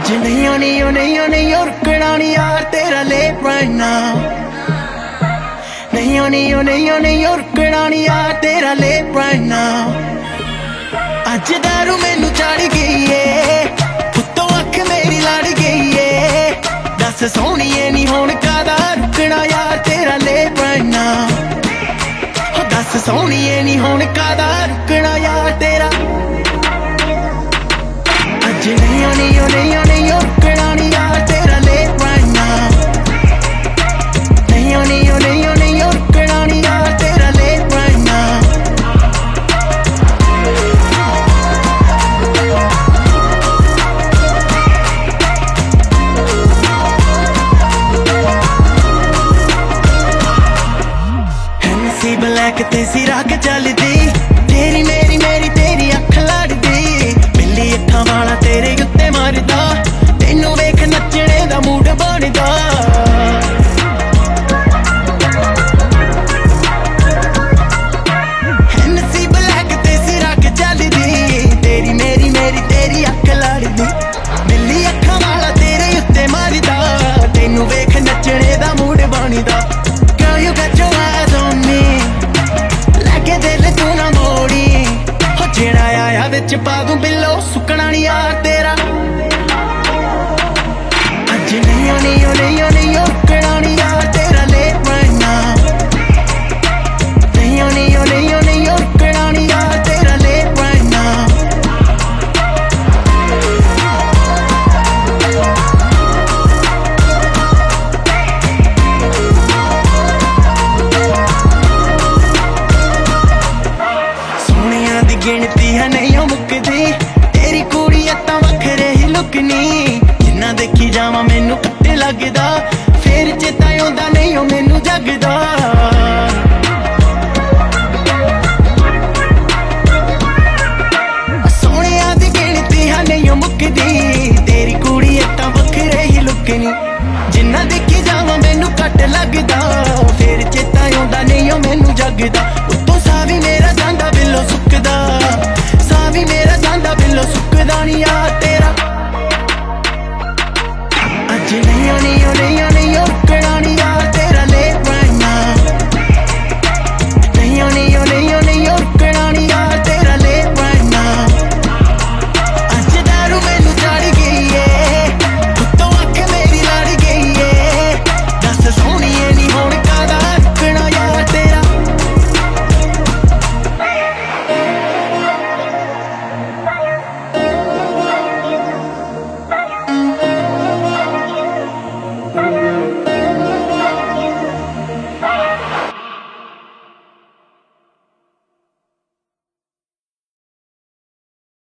अज नहीं ओ नहीं ओ नहीं ओ नहीं और रुकना यार तेरा लेट राइट नाउ। नहीं ओ नहीं ओ नहीं ओ नहीं और रुकना यार तेरा लेट राइट नाउ। अज दारू मैनू चढ़ गई है उत्तों अख मेरी लड़ गई है। दस सोहणीए नी हुण कादा रुकना यार तेरा लेट राइट नाउ। दस सोहणीए नी हुण कादा रुकना यार तेरा। अज नहीं ओ नहीं ओ नहीं ओ नहीं और रुकना यार तेरा लेट राइट नाउ। नहीं ओ नहीं ओ नहीं ओ नहीं और रुकना यार तेरा late right now. Hennessy black ते सिरा के चलदी तेरी मेरी मेरी तेरी अख लड़दी। बिल्ली अखां वाला तेरे उत्ते मरदा तेनू वेख नचने दा मूड बनदा। हैनेसी ब्लैक ते सिरा के चलदी तेरी मेरी मेरी तेरी अख लड़दी। बिल्ली अखां वाला तेरे उत्ते मरदा तेनू वेख नचने दा मूड बनदा। Girl, you got your eyes on me, लागे दिल तू ना मोड़ी। हो जेड़ा आया विच पा दूं बिल्लो सुकना नी यार तेरा। अज नहीं ओ नहीं ओ नहीं ओ नहीं ओ रुकना नी यार तेरा लेट राइट नाउ। नहीं ओ नहीं ओ नहीं ओ नहीं ओ रुकना नी यार तेरा लेट राइट नाउ। गिनती है नहीं मुकदी तेरी कुड़ी अत्तां वखरे ही लुकनी। जिन्ना देखी जावां मैनू कट्टे लगदा फिर चेता आउंदा नहीं ओ मैनू जगदा। सोहणिया दी गिनती है नहीं मुकदी तेरी कुड़ी अत्तां वखरे ही लुकनी। जिन्ना देखी जावां मैनू कट्ट लगदा फिर चेता आउंदा नहीं ओ मैनू जगदा। उत्तों सावी मेरा जांदा बिल्लो सुकदा सावी मेरा जांदा बिल्लो सुकदा नी यार तेरा। अज नहीं ओ नहीं ओ नहीं